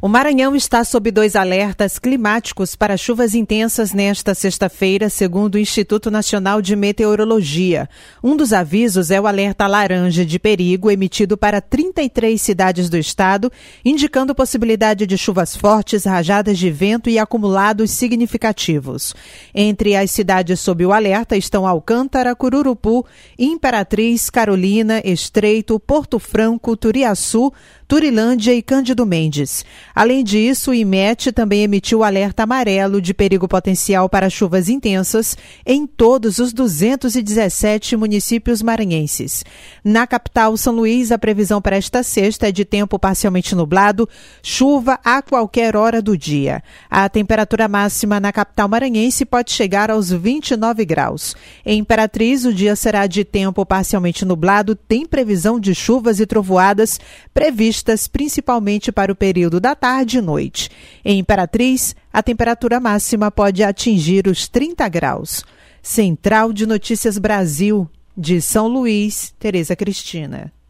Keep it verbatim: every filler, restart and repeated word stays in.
O Maranhão está sob dois alertas climáticos para chuvas intensas nesta sexta-feira, segundo o Instituto Nacional de Meteorologia. Um dos avisos é o alerta laranja de perigo emitido para trinta e três cidades do estado, indicando possibilidade de chuvas fortes, rajadas de vento e acumulados significativos. Entre as cidades sob o alerta estão Alcântara, Cururupu, Imperatriz, Carolina, Estreito, Porto Franco, Turiaçu, Turilândia e Cândido Mendes. Além disso, o IMET também emitiu alerta amarelo de perigo potencial para chuvas intensas em todos os duzentos e dezessete municípios maranhenses. Na capital, São Luís, a previsão para esta sexta é de tempo parcialmente nublado, chuva a qualquer hora do dia. A temperatura máxima na capital maranhense pode chegar aos vinte e nove graus. Em Imperatriz, o dia será de tempo parcialmente nublado, tem previsão de chuvas e trovoadas previstas principalmente para o período da tarde e noite. Em Imperatriz, a temperatura máxima pode atingir os trinta graus. Central de Notícias Brasil, de São Luís, Tereza Cristina.